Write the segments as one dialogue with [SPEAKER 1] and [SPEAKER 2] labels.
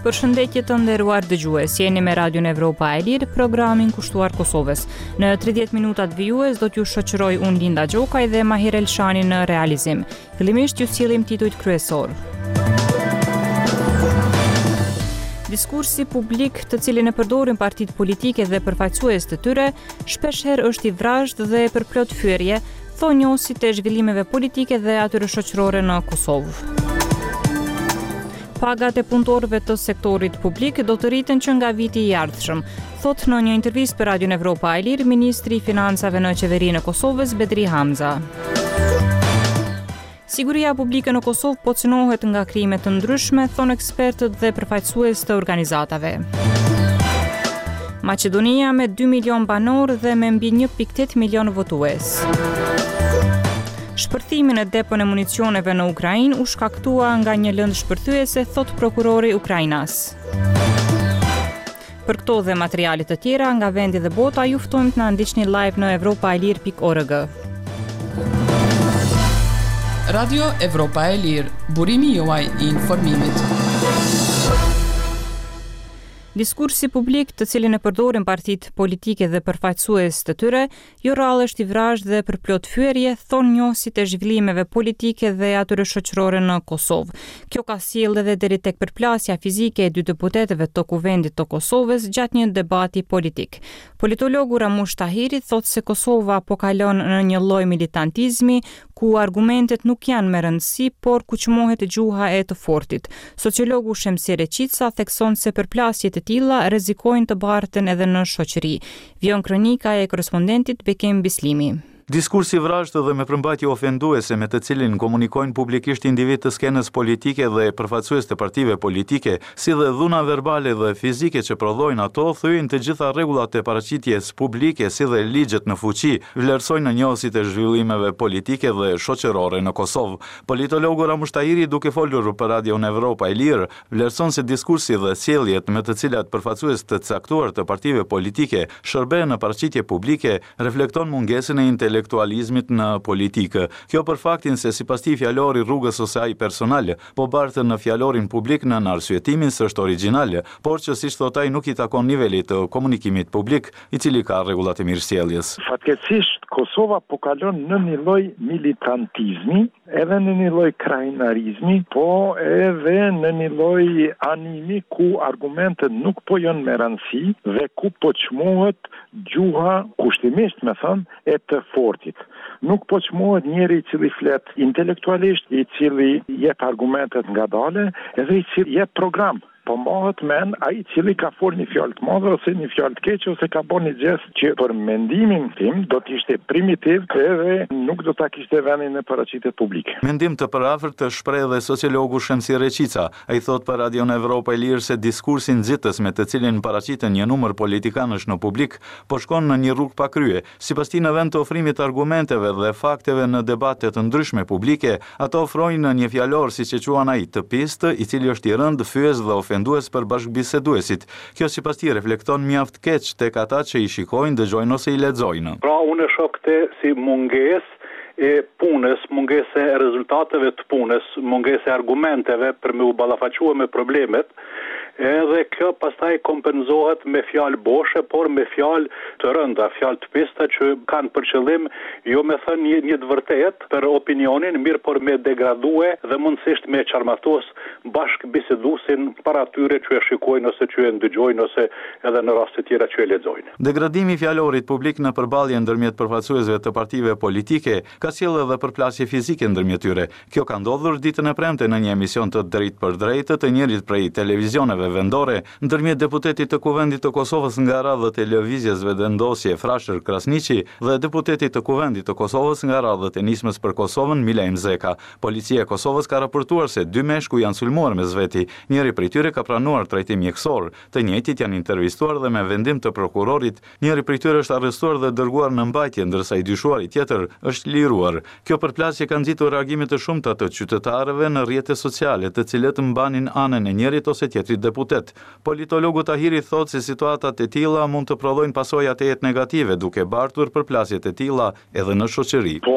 [SPEAKER 1] Përshëndetje të nderuar dëgjues, jeni me Radion Evropa e Lirë, programin kushtuar Kosovës. Në 30 minutat vijues do t'ju shoqëroj unë Linda Gjokaj dhe Mahir Elshani në realizim. Fillimisht ju sillim titujt kryesor. Diskursi publik të cilin e përdorin partitë politike dhe përfaqësues të tyre, shpeshherë është i vrazhd dhe përplot fyerje, thonë njohësit e zhvillimeve politike dhe atyre shoqërore në Kosovë. Pagat e punëtorëve të sektorit publik do të rriten që nga viti i ardhshëm, thot në një intervistë për Radion Evropa e Lirë ministri i financave në qeverinë e Kosovës Bedri Hamza. Siguria publike në Kosovë po cënohet nga krime të ndryshme, thonë ekspertët dhe përfaqësues të organizatave. Maqedonia me 2 milion banor dhe me mbi 1.8 milion votues. Shpërthimin e depën e municioneve në Ukrainë u shkaktua nga një lëndë shpërthyese, thot prokurori Ukrainas. Për këto dhe materialet të tjera nga vendi dhe bota, ju ftojmë të na ndiqni live në evropaelir.org.
[SPEAKER 2] Radio Evropa e Lirë, burimi juaj i informimit.
[SPEAKER 1] Diskursi publik të cilin e përdorin partitë politike dhe përfaqësues të tyre, jo rrallë është i vrazhd dhe përplot fyerje, thonë njohësit e zhvillimeve politike dhe atyre shoqërore në Kosovë. Kjo ka sjellë edhe deri tek përplasja fizike e 2 deputetëve të Kuvendit të Kosovës gjatë një debati politik. Politologu Ramush Tahiri thotë se Kosova po kalon në një lloj militantizmi ku argumentet nuk janë me rëndësi, por ku çmohet gjuha e të fortit. Sociologu Shemsi Reqica thekson se përplasjet e tilla rrezikojnë të bartën edhe në shoqëri. Vjon kronika e korrespondentit Bekem Bislimi.
[SPEAKER 3] Diskursi vrazhd dhe me përmbajtje ofenduese me të cilin komunikojnë publikisht individ të skenës politike dhe përfaqësues të partive politike, si dhe dhuna verbale dhe fizike që prodhojnë ato, thyejnë të gjitha rregullat e paraqitjes publike si dhe ligjet në fuqi, vlerësojnë njohësit e zhvillimeve politike dhe shoqërore në Kosovë. Politologu Ramush Tahiri, duke folur për Radion Evropa e Lirë, vlerëson se diskursi dhe sjelljet me të cilat përfaqësues të caktuar të partive politike shërben në paraqitje publike reflekton mungesën e intelektualizmit në politikë. Kjo për faktin se sipas tij fjalori rrugës ose ai personal, po bartën në fjalorin publik në arsyetimin se është origjinal, por që siç thot ai nuk i takon nivelit të komunikimit publik, i cili ka rregullat e mirësjelljes.
[SPEAKER 4] Fatkeqësisht Kosova po kalon në një lloj militantizmi, edhe në një lloj krajinarizmi, po edhe në një lloj animi ku argumentet nuk po janë me rëndësi dhe ku po çmohet gjuha, kushtimisht me thënë, e të fortit. Nuk po çmohet njëri i cili flet intelektualisht, i cili jep argumentet ngadale, edhe i cili jep program. Po mbahet mend ai i cili ka folur një fjalë të madhe ose një fjalë të keqe ose ka bërë një gjest që për mendimin tim do të ishte primitiv edhe nuk do ta kishte vendin në paraqitje publike.
[SPEAKER 3] Mendim të përafërt të shpreh dhe sociologu Shemsi Reqica. Ai thot për Radion Evropa e Lirë se diskursi nxitës me të cilin paraqiten një numër politikanësh në publik po shkon në një rrugë pa krye. Sipas tij në vend të ofrimit argumenteve dhe fakteve në debate të ndryshme publike, ato ofrojnë një fjalor siç e quan ai të pistë, i cili është i rënd, fyes dhe ofendues për bashkëbiseduesit. Kjo sipas tij reflekton mjaft keq tek ata që i shikojnë, dëgjojnë ose i lexojnë.
[SPEAKER 5] Pra unë shoh këtë si mungesë e punës, mungesë e rezultateve të punës, mungesë e argumenteve për me u ballafaque me problemet. Edhe kjo pastaj kompenzohet me fjalë boshe, por me fjalë të rënda, fjalë të pista që kanë për qëllim jo me thënë një të vërtetë për opinionin, mirë por me degradue dhe mundësisht me qarmatos bashkëbiseduesin para tyre që e shikojnë ose që e ndëgjojnë ose edhe në raste tjera që e lexojnë.
[SPEAKER 3] Degradimi i fjalorit publik në përballje ndërmjet përfaqësuesve të partive politike ka sjellë edhe përplasje fizike ndërmjet tyre. Kjo ka ndodhur ditën e premte në një emision të drejtë për drejtë të njërit prej televizioneve vendore, ndërmjet deputetit të Kuvendit të Kosovës nga radhët e lëvizjes vendosje Frashër Krasniqi dhe deputetit të Kuvendit të Kosovës nga radhët e nismës për Kosovën Milajm Zeka. Policia e Kosovës ka raportuar se 2 meshkuj janë sulmuar me zveti. Njëri prej tyre ka pranuar trajtim mjekësor. Të njëjtit janë intervistuar dhe me vendim të prokurorit, njëri prej tyre është arrestuar dhe dërguar në mbajtje, ndërsa i dyshuari tjetër është liruar. Kjo përplasje ka nxitur reagime të shumta të qytetarëve në rrjetet sociale, të cilët mbanin anën e njërit ose tjetrit deputet. Politologu Tahiri thotë se situatat e tilla mund të prodhojnë pasoja të jetë negative, duke bartur përplasjet e tilla edhe në shoqëri.
[SPEAKER 4] Po,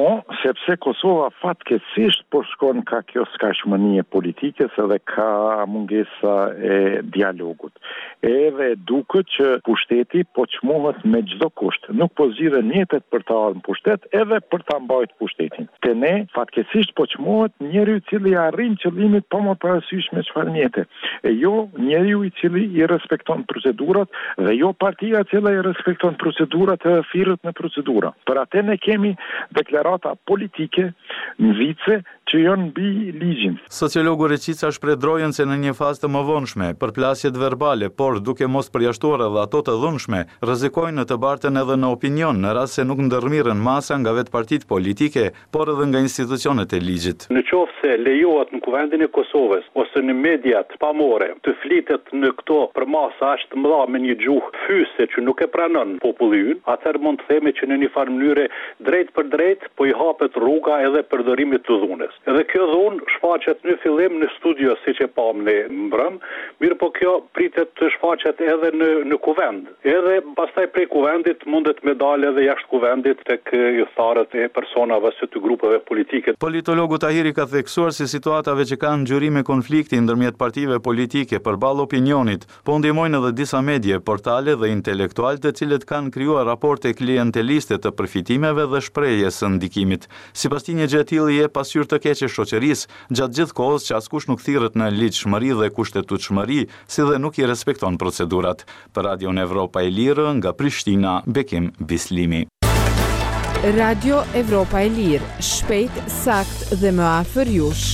[SPEAKER 4] sepse Kosova fatkeqësisht po shkon ka kjo skajshmënie politike edhe ka mungesa e dialogut. Edhe duket që pushteti po çmohet me çdo kusht. Nuk po zgjidhen mjetet për të ardhur në pushtet edhe për ta mbajtur pushtetin. Te ne fatkeqësisht po çmohet njeriu i cili arrin qëllimit pa më parasysh me çfarë mjete. E jo njeriu i cili i respekton procedurat dhe jo partia e cila i respekton procedurat e thirrët në procedura. Për atë ne kemi deklarata politike në vice që janë mbi ligjin.
[SPEAKER 3] Sociologu Reqica shpredrojën se në një fazë të mëvonshme, përplasjet verbale, por duke mos përjashtuar edhe ato të dhunshme, rrezikojnë të bartën edhe në opinion në rast se nuk ndërmirën masa nga vetë partitë politike, por edhe nga institucionet e ligjit.
[SPEAKER 5] Në qoftë se lejohet në kuvendin e Kosovës ose në mediat pamore të flitet në këto për masa aq të mëdha me një gjuhë fyse që nuk e pranon popullin, atëherë mund të themi që në një farë mënyrë drejt për drejt po i hapet rruga edhe përdorimit të dhunës. Edhe kjo dhunë shfaqet në fillim në studio siç e pam në mbrëm, mirë po kjo pritet të shfaqet edhe në kuvend. Edhe pastaj prej kuvendit mundet me dalë edhe jashtë kuvendit tek tharët e personave së të grupeve politike.
[SPEAKER 3] Politologu Tahiri ka theksuar se situatave që kanë ngjyrime konflikti ndërmjet partive politike përballë opinionit, po ndihmojnë edhe disa medje, portale dhe intelektual të cilët kanë krijuar raporte klienteliste të përfitimeve dhe shprehjes së ndikimit. Sipas tij një gjë e tillë je pasqyrë të keqe shoqërisë gjatë gjithë kohës që askush nuk thirret në ligjshmëri dhe kushtetutshmëri, si dhe nuk i respekton procedurat. Për Radion Evropa e Lirë nga Prishtina, Bekim Bislimi.
[SPEAKER 6] Radio Evropa e Lirë, shpejt, sakt dhe më afër jush.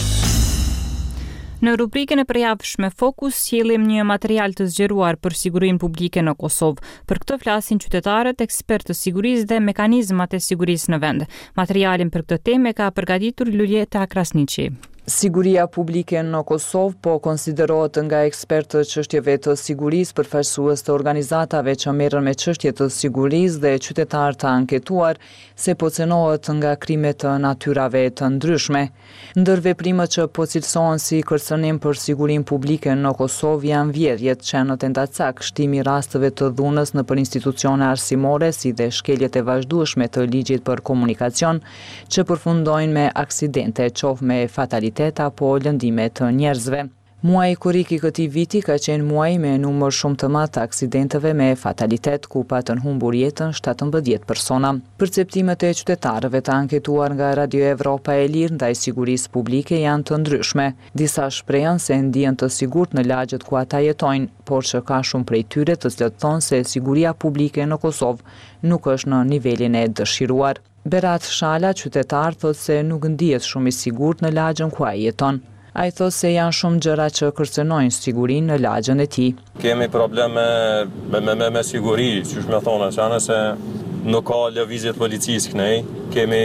[SPEAKER 1] Në rubrikën e përjavshme Fokus sjellim një material të zgjeruar për sigurinë publike në Kosovë. Për këtë flasin qytetarët, ekspertë të sigurisë dhe mekanizmat e sigurisë në vend. Materialin për këtë temë ka përgatitur Luljeta Krasniqi.
[SPEAKER 7] Siguria publike në Kosovë po konsiderohet nga ekspertët çështjeve të sigurisë, përfaqësues të organizatave që merren me çështje të sigurisë dhe qytetarë të anketuar se po cënohet nga krime të natyrave të ndryshme. Ndër veprimet që po cilësohen si kërcënim për sigurinë publike në Kosovë janë vjedhjet, qenë tentacak, shtimi i rasteve të dhunës nëpër institucione arsimore, si dhe shkeljet e vazhdueshme të ligjit për komunikacion, që përfundojnë me aksidente, qoftë me fatalitet apo lëndime të njerëzve. Muaji korrik i këtij viti ka qenë muaj me numër shumë të madh të aksidenteve me fatalitet, ku patën humbur jetën 17 persona. Perceptimet e qytetarëve të anketuar nga Radio Evropa e Lirë ndaj sigurisë publike janë të ndryshme. Disa shprehen se ndihen të sigurt në lagjet ku ata jetojnë, por që ka shumë prej tyre të cilët thonë se siguria publike në Kosovë nuk është në nivelin e dëshiruar. Berat Shala, qytetar, thotë se nuk ndihet shumë i sigurt në lagjën ku ai jeton. Ai thotë se janë shumë gjëra që kërcënojnë sigurinë në lagjën e tij.
[SPEAKER 8] Kemi probleme me siguri, çu më thonë, çana se nuk ka lëvizje të policisë kënej. Kemi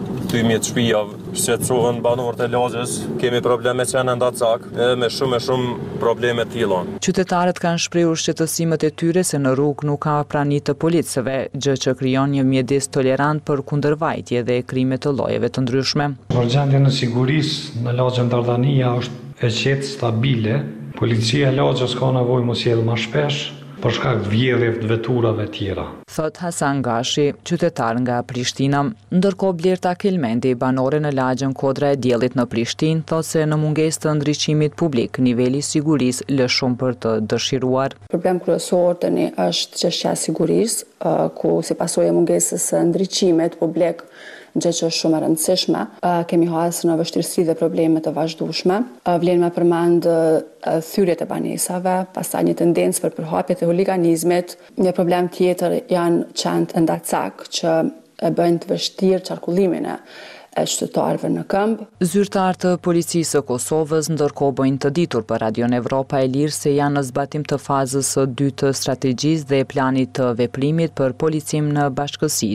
[SPEAKER 8] 12 shtëpia shqetësohen banorët e lagjës, kemi probleme që janë ndacak, me shumë probleme të tilla.
[SPEAKER 7] Qytetarët kanë shprehur shqetësimet e tyre se në rrugë nuk ka prani të policëve, gjë që krijon një mjedis tolerant për kundërvajtje dhe krime të llojeve të ndryshme.
[SPEAKER 9] Gjendja në sigurisë në lagjën Dardania është e qetë, stabile. Policia e lagjës ka nevojë mos sjell më shpesh për shkak të vjedhjeve të veturave tjera.
[SPEAKER 7] Thot Hasan Gashi, qytetar nga Prishtina. Ndërkohë Blerta Kelmendi, banore në lagjën Kodra e Diellit në Prishtinë, thot se në mungesë të ndriçimit publik, niveli i sigurisë lë shumë për të dëshiruar.
[SPEAKER 10] Problem kryesor tani është çështja e sigurisë, ku si pasojë e mungesës së ndriçimit publik, gjë që është shumë e rëndësishme. Kemi hasur në vështirësi dhe probleme të vazhdueshme. Vlen me përmend thyrjet e banesave, pastaj një tendencë për përhapje të huliganizmit. Një problem tjetër janë qenë ndacak që e bëjnë të vështirë qarkullimin e qytetarëve në këmbë.
[SPEAKER 7] Zyrtar të policisë së Kosovës ndërkohë bëjnë të ditur për Radion Evropa e Lirë se janë në zbatim të fazës së 2 të strategjisë dhe planit të veprimit për policim në bashkësi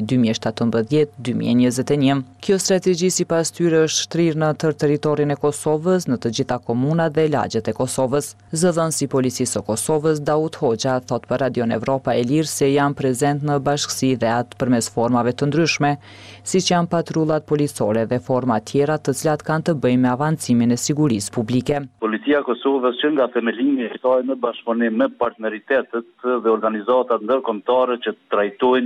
[SPEAKER 7] 2017-2021. Kjo strategji sipas tyre është shtrirë në tërë territorin e Kosovës, në të gjitha komunat dhe lagjet e Kosovës. Zëdhënësi i policisë së Kosovës Daud Hoxha thot për Radion Evropa e Lirë se janë prezent në bashkësi dhe atë përmes formave të ndryshme, siç janë patrullat policore dhe forma tjera të cilat kanë të bëjnë me avancimin e sigurisë publike.
[SPEAKER 11] Policia e Kosovës që nga themelimi e saj në bashkëpunim me partneritetet dhe organizatat ndërkombëtare që trajtojnë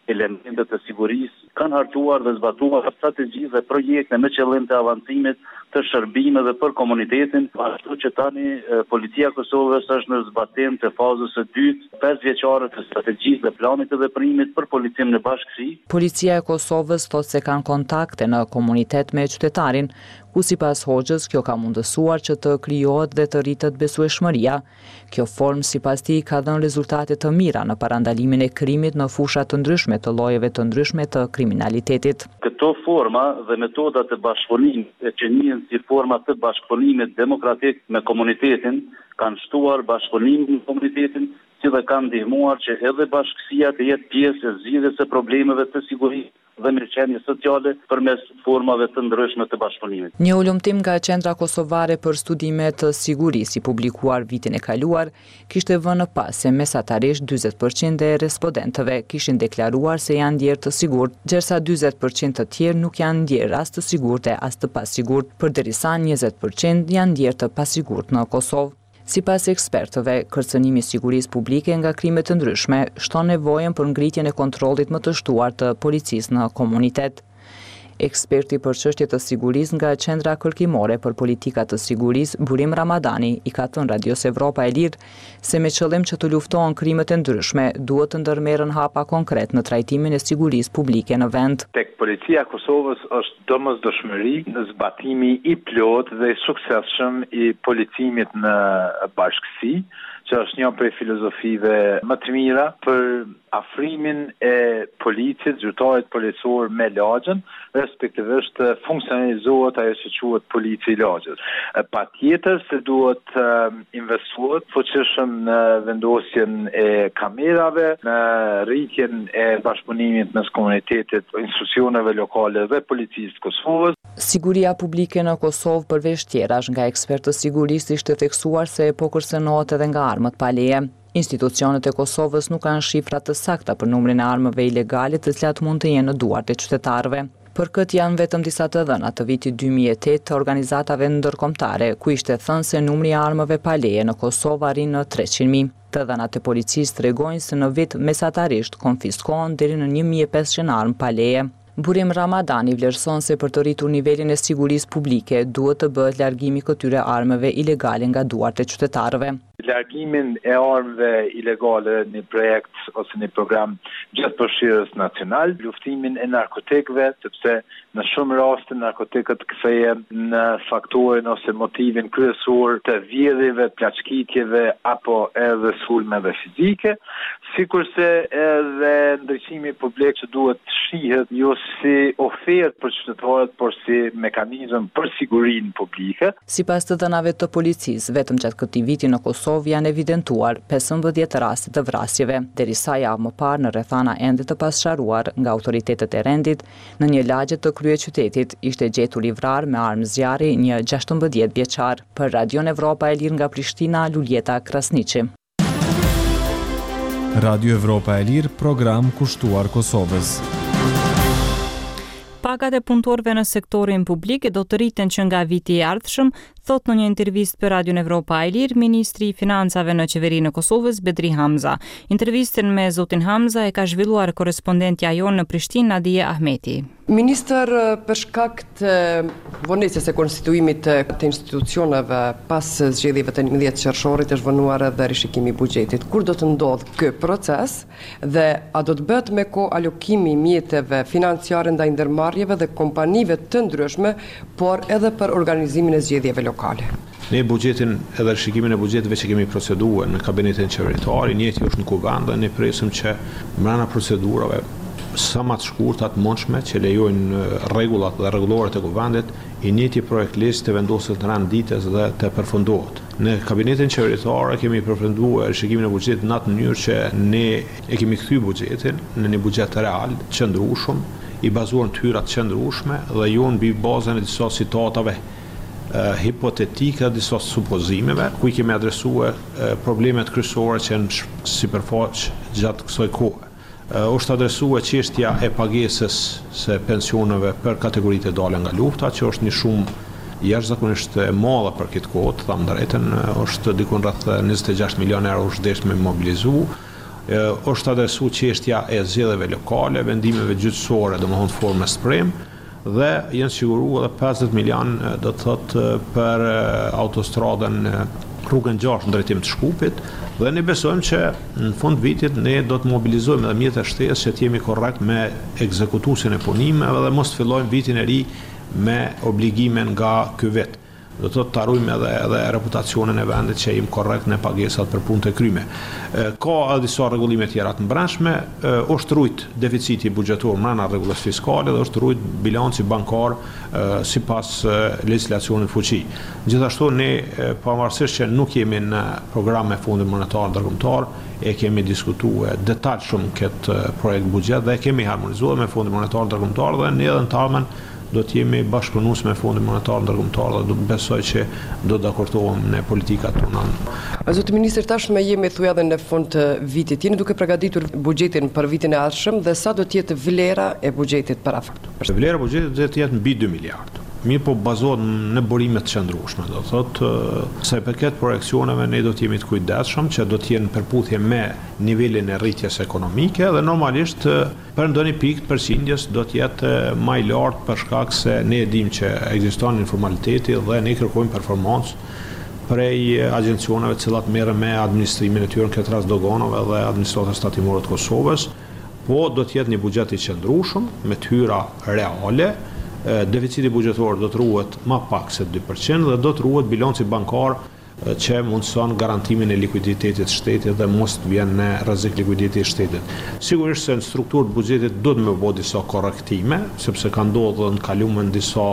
[SPEAKER 11] elementet të sigurisë, kanë hartuar dhe zbatuar strategji dhe projekte me qëllim të avancimit të shërbimeve për komunitetin, ashtu që tani Policia e Kosovës është në zbatim të fazës së dytë, 5 vjeçare të strategjisë dhe planit të veprimit për policinë në bashkësi.
[SPEAKER 7] Policia e Kosovës thotë se kanë kontakte në komunitet me qytetarin, ku sipas Hoxhës kjo ka mundësuar që të krijohet dhe të rritet besueshmëria. Kjo formë sipas tij ka dhënë rezultate të mira në parandalimin e krimit në fusha të ndryshme të llojeve të ndryshme të kriminalitetit.
[SPEAKER 11] Këto forma dhe metodat të bashkëpunimit që njihen si forma të bashkëpunimit demokratik me komunitetin kanë shtuar bashkëpunimin me komunitetin, si dhe kanë ndihmuar që edhe bashkësia të jetë pjesë e zgjidhjes së problemeve të sigurisë dhe mirëqenie sociale përmes formave të ndryshme të bashkëpunimit.
[SPEAKER 7] Një ulëmtim nga Qendra Kosovare për Studime të Sigurisë i publikuar vitin e kaluar kishte vënë pas se mesatarisht 40% e respondentëve kishin deklaruar se janë ndjerë të sigurt, ndërsa 40% të tjerë nuk janë ndjerë as të sigurte as të pasigurt, përderisa 20% janë ndjerë të pasigurt në Kosovë. Sipas ekspertëve, kërcënimi i sigurisë publike nga krime të ndryshme shton nevojën për ngritjen e kontrollit më të shtuar të policisë në komunitet. Eksperti për çështje të sigurisë nga Qendra Kërkimore për Politika të Sigurisë, Burim Ramadani, i ka thënë Radios Evropa e Lirë se me qëllim që të luftohen krimet e ndryshme, duhet të ndërmerren hapa konkret në trajtimin e sigurisë publike në vend.
[SPEAKER 4] Tek Policia e Kosovës është domosdoshmëri në zbatimi i plotë dhe i suksesshëm i policimit në bashkësi, që është një prej filozofive më të mira për afrimin e policit, zyrtarit policor me lagjën, respektivisht funksionalizohet ajo që quhet polici i lagjës. Patjetër se duhet investohet fuqishëm në vendosjen e kamerave, në rritjen e bashkëpunimit mes komunitetit, institucioneve lokale dhe policisë të Kosovës.
[SPEAKER 7] Siguria publike në Kosovë përveç tjerash nga ekspertë të sigurisë ishte theksuar se po kërcënohet edhe nga armët pa leje. Institucionet e Kosovës nuk kanë shifra të sakta për numrin e armëve ilegale të cilat mund të jenë në duart e qytetarëve. Për këtë janë vetëm disa të dhëna të vitit 2008 të organizatave ndërkombëtare, ku ishte thënë se numri i armëve pa leje në Kosovë arrin në 300.000. Të dhënat e policisë tregojnë se në vit mesatarisht konfiskohen deri në 1.500 armë pa leje. Burim Ramadani vlerëson se për të rritur nivelin e sigurisë publike duhet të bëhet largimi këtyre armëve ilegale nga duart e qytetarëve.
[SPEAKER 4] Largimin e armëve ilegale në projekt ose në program gjatëpërfshirës nacional, luftimin e narkotikëve, sepse në shumë raste narkotikët kthehen në faktorin ose motivin kryesor të vjedhjeve, plaçkitjeve apo edhe sulmeve fizike, sikurse edhe ndriçimi publik që duhet shihet jo si ofertë për qytetarët, por si mekanizëm për sigurinë publike.
[SPEAKER 7] Sipas të dhënave të policisë, vetëm gjatë këtij viti në Kosovë janë evidentuar 15 raste të vrasjeve, derisa javë më parë në rrethana ende të pasqaruar nga autoritetet e rendit, në një lagje të kryeqytetit ishte gjetur i vrarë me armë zjarri një 16 vjeçar. Për Radion Evropa e Lirë nga Prishtina, Luljeta Krasniqi.
[SPEAKER 12] Radio Evropa e Lirë, program kushtuar Kosovës.
[SPEAKER 1] Pagat e punëtorëve në sektorin publik do të rriten që nga viti i ardhshëm, thot në një intervistë për Radion Evropa e Lirë Ministri i Financave në Qeverinë e Kosovës, Bedri Hamza. Intervistën me zotin Hamza e ka zhvilluar korrespondentja jonë në Prishtinë, Nadia Ahmeti.
[SPEAKER 13] Ministër, për shkak të vonesës e konstituimit të institucioneve pas zgjedhjeve të 11 qershorit është vënuar edhe rishikimi i buxhetit. Kur do të ndodhë ky proces dhe a do të bëhet me kohë alokimi i mjeteve financiare ndaj ndërmarrjeve dhe kompanive të ndryshme, por edhe për organizimin e zgjedhjeve lokale?
[SPEAKER 14] Ne buxhetin edhe rishikimin e buxheteve që kemi proceduar në kabinetin qeveritar, i njëjti është në kuvend dhe ne presim që brenda procedurave sa më të shkurta të mundshme që lejojnë rregullat dhe rregulloret e kuvendit, i njëjti projekt listë të vendoset në rand ditës dhe të përfundohet. Në kabinetin qeveritar kemi përfunduar rishikimin e buxhetit në atë mënyrë që ne e kemi kthyer buxhetin në një buxhet real, qëndrueshëm, i bazuar në hyra të qëndrueshme dhe jo mbi bazën e disa citatave hipotetike dhe disa supozimeve, ku i kemi adresuar problemet kryesore që janë sipërfaq gjatë kësaj kohe. Është adresuar çështja e pagesës së pensioneve për kategoritë e dalë nga lufta, që është një shumë jashtëzakonisht e madhe për këtë kohë, të them drejtën, është diku rreth 26 milionë euro është deshme mobilizu. është adresu çështja e zgjedhjeve lokale, vendimeve gjyqësore, domethënë formë sprem, dhe janë siguruar edhe 50 milion do të thotë për autostradën rrugën 6 në drejtim të Shkupit, dhe ne besojmë që në fund vitit ne do të mobilizojmë edhe mjetet e shtesë që të jemi korrekt me ekzekutuesin e punimeve dhe mos të fillojmë vitin e ri me obligime nga ky vit. Do të të harrojmë edhe reputacionin e vendit që jemi korrekt në pagesat për punët e kryme. Ka edhe disa rregullime tjera të mbrëmshme, është rrit deficiti buxhetor brenda rregullës fiskale dhe është rrit bilanci bankar sipas legjislacionit fuqi. Gjithashtu ne pavarësisht që nuk jemi në program me Fondin Monetar Ndërkombëtar, e kemi diskutuar detajshëm këtë projekt buxhet dhe e kemi harmonizuar me Fondin Monetar Ndërkombëtar dhe ne edhe në tarmen do të jemi bashkëpunues me Fondin Monetar Ndërkombëtar dhe do besoj që do të dakortohemi në politikat tona.
[SPEAKER 13] Zoti ministër, tashmë jemi thuaj edhe në fund të vitit. Jeni duke përgatitur buxhetin për vitin e ardhshëm dhe sa do të jetë vlera e buxhetit parafaktuar?
[SPEAKER 14] Vlera e buxhetit do të jetë mbi 2 miliardë. Mirë po bazohet në burime të qëndrueshme, do thotë sa i përket projekcioneve ne do të jemi të kujdesshëm që do të jenë në përputhje me nivelin e rritjes ekonomike dhe normalisht për ndonjë pikë përqindjes do të jetë më i lartë për shkak se ne e dimë që ekziston informaliteti dhe ne kërkojmë performancë prej agjencioneve të cilat merren me administrimin e tyre, në këtë rast doganave dhe administratës tatimore të Kosovës, po do të jetë një buxhet i qëndrueshëm me të hyra reale. Deficiti buxhetor do të ruhet më pak se 2% dhe do të ruhet bilanci bankar që mundson garantimin e likuiditetit të shtetit dhe mos të vjen në rrezik likuiditeti i shtetit. Sigurisht se në strukturë të buxhetit do të më bëjë disa korrektime, sepse ka ndodhur në kaluar disa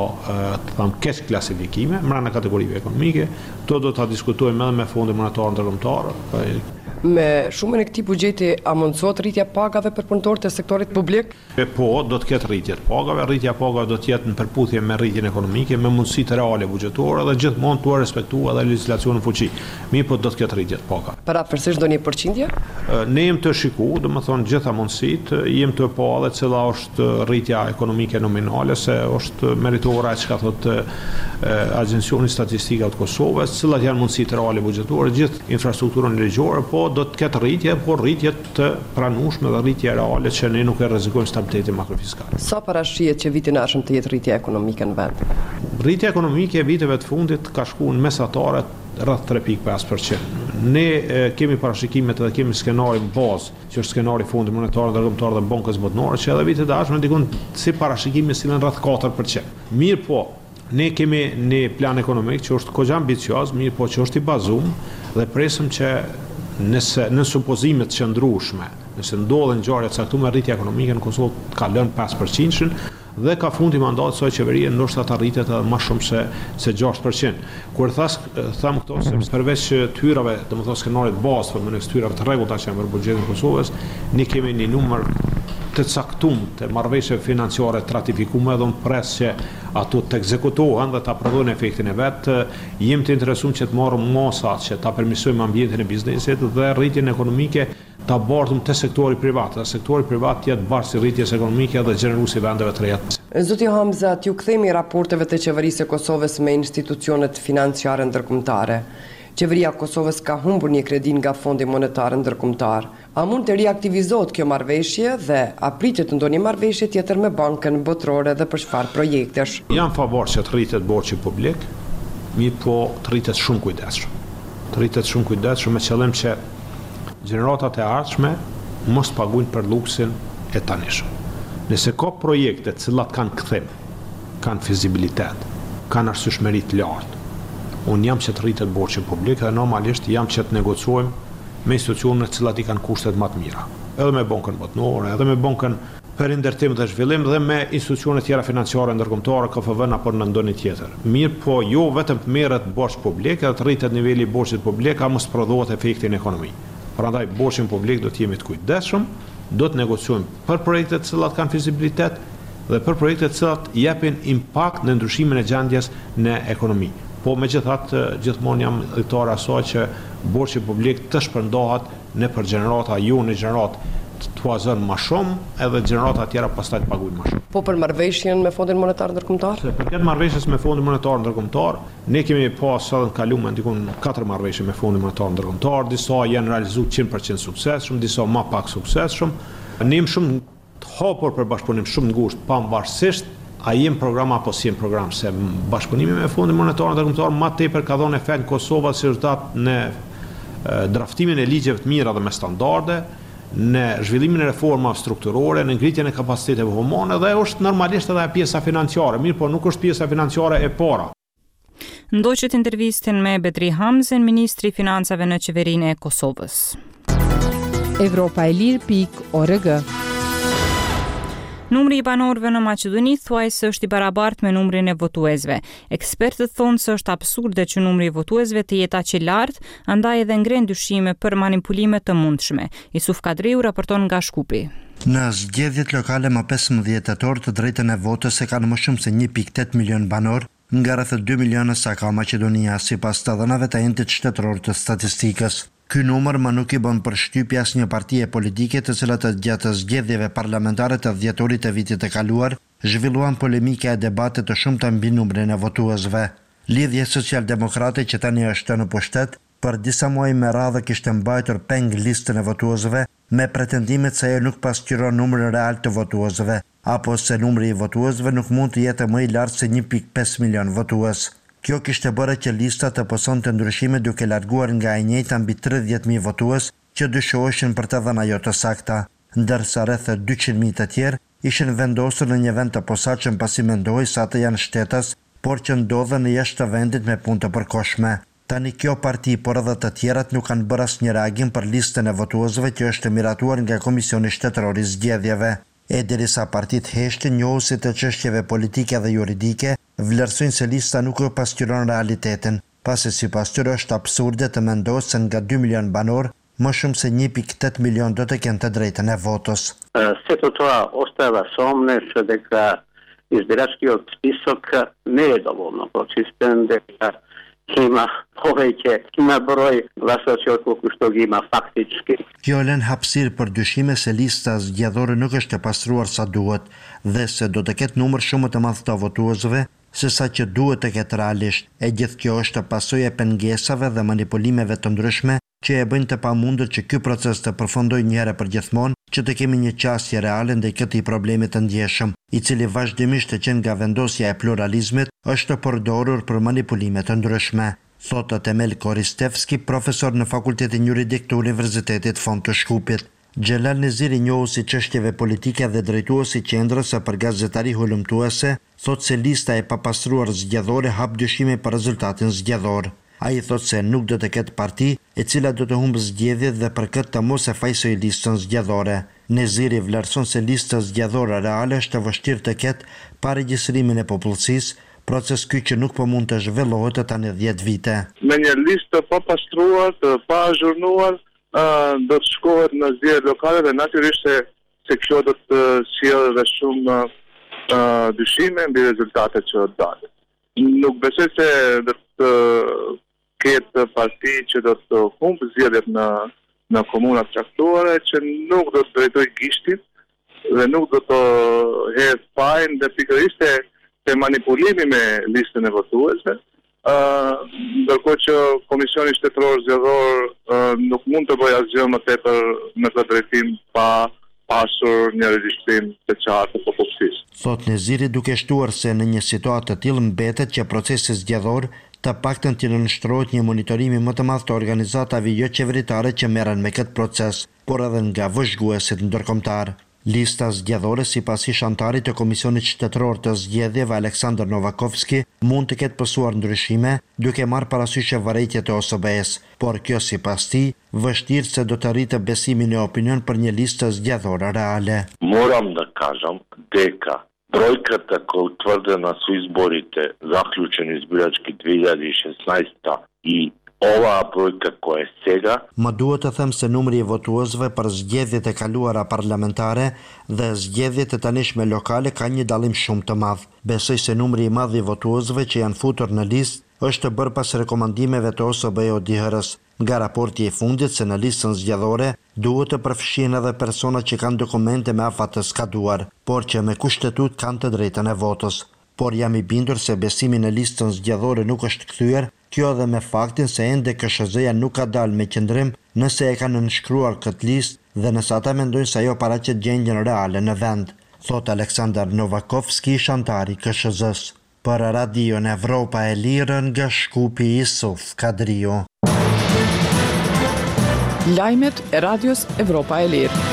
[SPEAKER 14] keq klasifikime brenda kategorive ekonomike. To do ta diskutojmë edhe me Fondin Monetar Ndërkombëtar.
[SPEAKER 13] Me shumën e këtij buxheti a mundsohet rritja pagave për punëtorët e sektorit publik?
[SPEAKER 14] Po, do të ketë rritje të pagave. Rritja e pagave do të jetë në përputhje me rritjen ekonomike, me mundësitë reale buxhetore dhe gjithmonë tu respektuar edhe legjislacionin fuqi. Mirë, po do të ketë rritje të pagave.
[SPEAKER 13] Parafërsisht ndonjë përqindje?
[SPEAKER 14] Ne jemi të shikuar, domethënë gjitha mundësitë, jemi të pa edhe cila është rritja ekonomike nominale, se është meritore çka thotë Agjencioni Statistike të Kosovës, cilat janë mundësitë reale buxhetore, gjithë infrastrukturën ligjore, po do të ketë rritje, por rritje të pranueshme dhe rritje reale që ne nuk e rrezikojmë stabilitetin makrofiskal.
[SPEAKER 13] Sa parashihet që vitin e ardhshëm të jetë rritja ekonomike në vend?
[SPEAKER 14] Rritja ekonomike e viteve të fundit ka shkuar mesatare rreth 3.5%. Ne kemi parashikimet dhe kemi skenarin bazë, që është skenari Fondit Monetar Ndërkombëtar dhe Bankës Botërore, që edhe vitet e ardhshme dikon si parashikimi sillen rreth 4%. Mirë po, ne kemi një plan ekonomik që është kogja ambicioz, mirë po që është i bazuar dhe presim që nëse në supozimet të qëndrueshme, nëse ndodhen ngjarje të caktuara me rritje ekonomike në Kosovë ka lënë 5% dhe ka fundi mandatit së qeverie ndoshta ta rritet edhe më shumë se 6%. Kur tham këto se përveç tyrave, domethënë skenarit bazë për mënyrë tyrave të rregullta që janë për buxhetin e Kosovës, ne kemi një numër të caktuar të marrëveshjeve financiare të ratifikuara dhe në pres që ato të ekzekutohen dhe të prodhojnë efektin e vetë. Jemi të interesuar që të marrim masa që ta permisojmë ambientin e biznesit dhe rritjen ekonomike ta bartëm te sektori privat. Sektori privat jetë barsi rritjes ekonomike dhe gjeneruesi vendeve të reja.
[SPEAKER 13] Zoti Hamza, t'ju kthemi raporteve të qeverisë së Kosovës me institucionet financiare ndërkombëtare. Qeveria e Kosovës ka humbur një kredi nga Fondi Monetar Ndërkombëtar. A mund të reaktivizohet kjo marrëveshje dhe a pritet ndonjë marrëveshje tjetër me Bankën Botërore dhe për çfarë projektesh?
[SPEAKER 14] Jam favor që të rritet borxhi publik, mirë po të rritet shumë kujdesshëm. Të rritet shumë kujdesshëm me qëllim që gjeneratat e ardhshme mos paguajnë për luksin e tanishëm. Nëse ka projekte të cilat kanë kthim, kanë fizibilitet, kanë arsyeshmëri të lartë, unë jam që të rritet borxhi publik dhe normalisht jam që të negociojmë me institucionet të cilat i kanë kushtet më të mira. Edhe me Bankën Botërore, edhe me Bankën për Ndërtim dhe Zhvillim dhe me institucione tjera financiare ndërkombëtare, KFV-n apo në ndonjë tjetër. Mirë po, jo vetëm të merret borxh publik, edhe të rritet niveli i borxhit publik, a mos prodhohet efekti në ekonomi. Prandaj borxhin publik do të jemi të kujdesshëm, do të negociojmë për projekte të cilat kanë fizibilitet dhe për projekte të cilat japin impakt në ndryshimin e gjendjes në ekonomi. Po megjithatë gjithmonë jam drejtori asaj që borxhi publik të shpërndahet në për gjenerata, jo në gjenerat të huazën më shumë edhe gjenerata tjera pastaj të paguajnë më shumë.
[SPEAKER 13] Po për marrëveshjen me Fondin Monetar Ndërkombëtar?
[SPEAKER 14] Se përket marrëveshjes me Fondin Monetar Ndërkombëtar, ne kemi pas edhe në kaluar ndikon 4 marrëveshje me Fondin Monetar Ndërkombëtar, disa janë realizuar 100% suksesshëm, disa më pak suksesshëm. Ne jemi shumë të hapur për bashkëpunim shumë të ngushtë, pavarësisht a jem program apo si jem program, se bashkëpunimi me Fondin Monetar Ndërkombëtar më tepër ka dhënë efekt në Kosovë si rezultat në draftimin e ligjeve të mira dhe me standarde, në zhvillimin e reformave strukturore, në ngritjen e kapaciteteve humane dhe është normalisht edhe pjesa financiare, mirë po nuk është pjesa financiare e para.
[SPEAKER 1] Ndoqët intervistën me Bedri Hamzen, ministri i financave në qeverinë e Kosovës.
[SPEAKER 6] Evropaelir.org.
[SPEAKER 1] Numri i banorëve në Maqedoni thuajse është i barabartë me numrin e votuesve. Ekspertët thonë se është absurde që numri i votuesve të jetë aq i lartë, andaj edhe ngren dyshime për manipulime të mundshme. Yusuf Kadriu raporton nga Shkupi.
[SPEAKER 15] Në zgjedhjet lokale më 15 tetor të drejtën e votës e kanë më shumë se 1.8 milion banor, nga rreth 2 milionë sa ka Maqedonia, sipas të dhënave të entit shtetëror të statistikës. Ky numër më nuk i bën përshtypje asnjë partie politike të cilat gjatë zgjedhjeve parlamentare të dhjetorit të vitit të kaluar zhvilluan polemike e debate të shumta mbi numrin e votuesve. Lidhja Social-Demokrate që tani është në pushtet, për disa muaj me radhë kishte mbajtur peng listën e votuesve me pretendimet se ajo nuk pasqyron numrin real të votuesve, apo se numri i votuesve nuk mund të jetë më i lartë se 1.5 milion votues. Kjo kishte bërë që lista të posonte ndryshime duke larguar nga e njëjta mbi 30.000 votues që dyshoheshin për të dhënë ajo të sakta, ndërsa rreth 200.000 të tjerë ishin vendosur në një vend të posaçëm pasi mendohej se ata janë shtetas, por që ndodhen në jashtë të vendit me punë të përkohshme. Tani kjo parti, por edhe të tjerat nuk kanë bërë asnjë reagim për listën e votuesve që është miratuar nga Komisioni Shtetëror i Zgjedhjeve. E derisa partit heshtë njohusit të çështjeve politike dhe juridike vlerësojnë se lista nuk e pasqyron realitetin, pasi sipas tyre është absurde të mendohet se nga 2 milion banor, më shumë se 1.8 milion do të kenë të drejtën e votës.
[SPEAKER 16] Sve to ostaje sumnje da ga iz biračkog spisoka ne je dovoljno pročisten, da ima poveće broj glasača koliko što ima faktički.
[SPEAKER 15] Kjo lën hapësirë për dyshime se lista zgjedhore nuk është e pastruar sa duhet dhe se do të ketë numër shumë të madh të votuesve se sa që duhet të ketë realisht. E gjithë kjo është pasojë e pengesave dhe manipulimeve të ndryshme që e bëjnë të pamundur që ky proces të përfundojë një herë përgjithmonë, që të kemi një qasje reale ndaj këtij problemi të ndjeshëm, i cili vazhdimisht të qenë nga vendosja e pluralizmit është përdorur për manipulime të ndryshme, thotë Temel Koristevski, profesor në Fakultetin Juridik të Universitetit Fond të Shkupit. Xhelal Neziri, njohuesi çështjeve politike dhe drejtuesi qendrës për gazetari hulumtuese, thotë se lista e papastruar zgjedhore hap dyshime për rezultatin zgjedhor. Ai thotë se nuk do të ketë parti e cila do të humbë zgjedhjet dhe për këtë të mos e fajsojë listën zgjedhore. Neziri vlerëson se lista zgjedhore reale është vështirë të ketë pa regjistrimin e popullsisë, proces ky që nuk po mund të zhvillohet tani 10 vite.
[SPEAKER 17] Me një listë pa pastruar, pa azhurnuar, do të shkohet në zgjedhje lokale dhe natyrisht se kjo do të sjellë edhe shumë dyshime mbi rezultatet që do dalin. Nuk besoj se do të ketë parti që do të humbë zgjedhjet në komunat caktuare, që nuk do të drejtojë gishtin dhe nuk do të hedhë fajin dhe pikërisht te manipulimi me listën e votuesve, ndërkohë që Komisioni Shtetëror Zgjedhor nuk mund të bëjë asgjë më tepër në këtë drejtim pa pasur një regjistrim të qartë të popullsisë.
[SPEAKER 15] Thot Neziri, duke shtuar se në një situatë të tillë mbetet që procesi zgjedhor të paktën të nënshtrohet një monitorimi më të madh të organizatave jo qeveritare që merren me këtë proces, por edhe nga vëzhguesit ndërkombëtar. Lista zgjedhore sipas ish antarit të Komisionit Shtetëror të Zgjedhjeve Aleksandr Novakovski mund të ketë pësuar ndryshime duke marrë parasysh varëjtjet e OSBE-s, por kjo sipas tij vështirë se do të rritë besimin e opinion për një listë zgjedhore reale.
[SPEAKER 18] Moram da kažem дека brojkата koja je utvrđena su izborite zaključeni izbirački 2016 i ova brojka koja je сега.
[SPEAKER 15] Më duhet të them se numri i votuesve për zgjedhjet e kaluara parlamentare dhe zgjedhjet e tanishme lokale ka një dallim shumë të madh. Besoj se numri i madh i votuesve që janë futur në listë është bërë pas rekomandimeve të OSBE-s, nga raporti i fundit se në listën zgjedhore duhet të përfshin edhe persona që kanë dokumente me afat të skaduar, por që me kushtetut kanë të drejtën e votës. Por jam i bindur se besimi në listën zgjedhore nuk është kthyer, kjo edhe me faktin se ende KSZ-ja nuk ka dalë me qëndrim nëse e kanë nënshkruar këtë listë dhe nëse ata mendojnë se ajo paraqet gjendjen reale në vend, thot Aleksandar Novakovski, shantari KSZ-s. Për Radion Evropa e Lirë nga Shkupi Isuf Kadrio.
[SPEAKER 2] Lajmet e Radios Evropa e Lirë.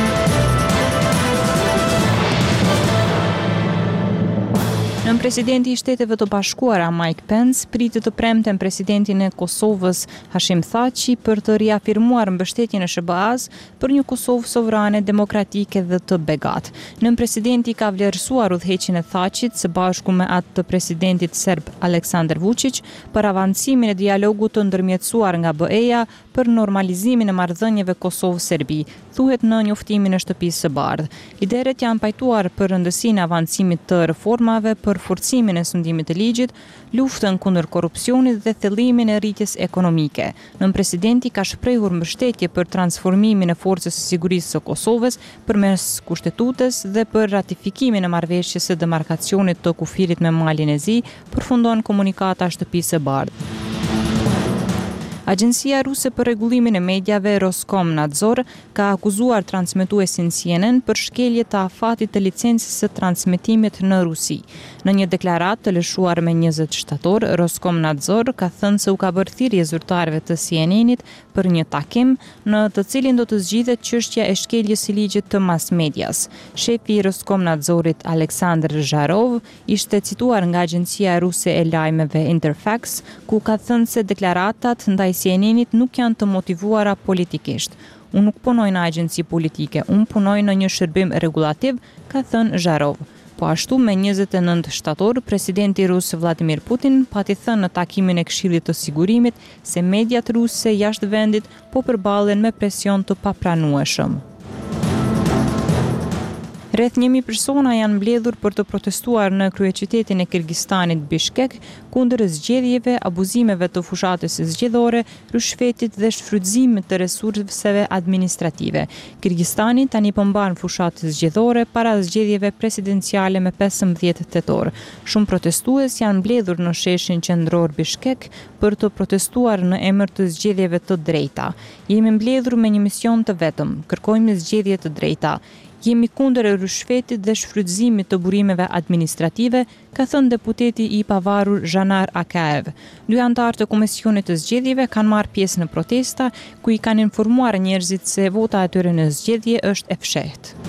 [SPEAKER 1] Nën presidenti i Shteteve të Bashkuara Mike Pence pritet të premten presidentin e Kosovës Hashim Thaçi për të riafirmuar mbështetjen e SBA-s për një Kosovë sovrane, demokratike dhe të begat. Nën presidenti ka vlerësuar udhëheqjen e Thaçit së bashku me atë të presidentit serb Aleksandar Vučić për avancimin e dialogut të ndërmjetësuar nga BE-ja për normalizimin e marrëdhënieve Kosovë-Serbi, thuhet në njoftimin e Shtëpisë së Bardhë. Liderët janë pajtuar për rëndësinë e avancimit të reformave për forcimin e sundimit të ligjit, luftën kundër korrupsionit dhe thellimin e rritjes ekonomike. Nën presidenti ka shprehur mbështetje për transformimin e forcës së sigurisë së Kosovës përmes kushtetutës dhe për ratifikimin e marrëveshjes së demarkacionit të kufirit me Malin e Zi, përfundon komunikata e Shtëpisë së Bardhë. Agjencia ruse për rregullimin e mediave Roskomnadzor ka akuzuar transmetuesin CNN për shkelje të afatit të licencës së transmetimit në Rusi. Në një deklaratë të lëshuar me 20 shtator, Roskomnadzor ka thënë se u ka bërë thirrje zyrtarëve të CNN-it për një takim në të cilin do të zgjidhet çështja e shkeljes së ligjit të mass medias. Shefi i Roskomnadzorit Aleksandr Zharov ishte cituar nga agjencia ruse e lajmeve Interfax, ku ka thënë se deklaratat ndaj CNN-it nuk janë të motivuara politikisht. Unë nuk punoj në agjenci politike, unë punoj në një shërbim regulativ, ka thënë Zharov. Po ashtu me 29 shtator, presidenti rus Vladimir Putin pati thënë në takimin e Këshillit të Sigurimit se mediat ruse jashtë vendit po përballen me presion të papranueshëm. Rreth 1000 persona janë mbledhur për të protestuar në kryeqytetin e Kirgistanit Bishkek kundër zgjedhjeve, abuzimeve të fushatës zgjedhore, rrushfetit dhe shfrytëzimit të resurseve administrative. Kirgistani tani po mban fushatë zgjedhore para zgjedhjeve presidenciale me 15 tetor. Shumë protestues janë mbledhur në sheshin qendror Bishkek për të protestuar në emër të zgjedhjeve të drejta. Jemi mbledhur me një mision të vetëm, kërkojmë zgjedhje të drejta. Jemi kundër rrushfetit dhe shfrytëzimit të burimeve administrative, ka thënë deputeti i pavarur Zhanar Akaev. 2 anëtarë të Komisionit të Zgjedhjeve kanë marrë pjesë në protesta, ku i kanë informuar njerëzit se vota e tyre në zgjedhje është e fshehtë.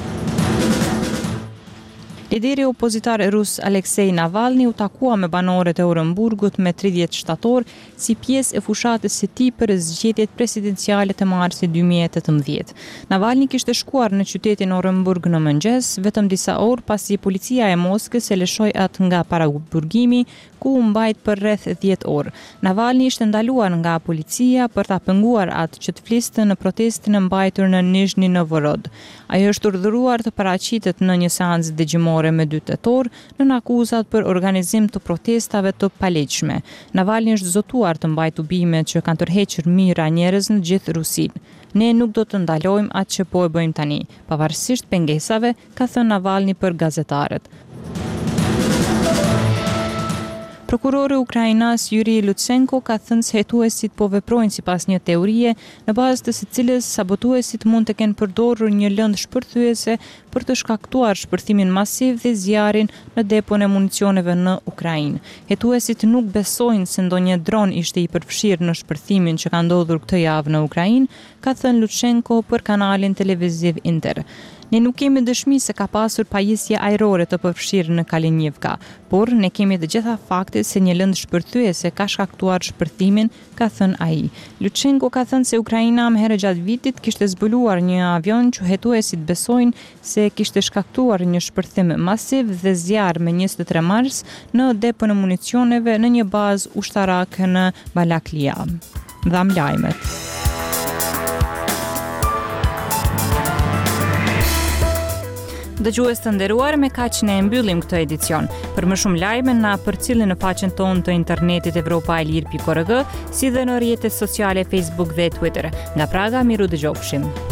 [SPEAKER 1] Lideri opozitar rus Aleksej Navalni u takua me banorët e Orenburgut me 30 shtator si pjesë e fushatës së tij për zgjedhjet presidenciale të marsit 2018. Navalni kishte shkuar në qytetin Orenburg në mëngjes, vetëm disa orë pasi policia e Moskës e lëshoi atë nga paraburgimi, ku u mbajt për rreth 10 orë. Navalni ishte ndaluar nga policia për ta penguar atë që të fliste në protestën e mbajtur në Nizhny Novgorod. Ajo është urdhëruar të paraqitet në një seancë dëgjimore me 2 tetor nën akuzat për organizim të protestave të palegjshme. Navalni është zotuar të mbajë tubimet që kanë tërhequr mijëra njerëz në gjithë Rusinë. Ne nuk do të ndalojmë atë që po e bëjmë tani, pavarësisht pengesave, ka thënë Navalni për gazetarët. Prokurori ukrainas Yuri Lutsenko ka thënë se hetuesit po veprojnë sipas një teorie në bazë të së cilës sabotuesit mund të kenë përdorur një lëndë shpërthyese për të shkaktuar shpërthimin masiv dhe zjarrin në depon e municioneve në Ukrainë. Hetuesit nuk besojnë se ndonjë dron ishte i përfshirë në shpërthimin që ka ndodhur këtë javë në Ukrainë, ka thënë Lutsenko për kanalin televiziv Inter. Ne nuk kemi dëshmi se ka pasur pajisje ajrore të përfshirë në Kalinivka, por ne kemi të gjitha faktet se një lëndë shpërthyese ka shkaktuar shpërthimin, ka thënë ai. Lutsenko ka thënë se Ukraina më herë gjatë vitit kishte zbuluar një avion që hetuesit besojnë se kishte shkaktuar një shpërthim masiv dhe zjarr me 23 mars në depon e municioneve në një bazë ushtarake në Balaklia. Dham lajmet. Dëgjues të nderuar, me kaq ne mbyllim këtë edicion. Për më shumë lajme na përcjellni në faqen tonë të internetit evropaelir.org, si dhe në rrjetet sociale Facebook dhe Twitter. Nga Praga, miru dëgjofshim.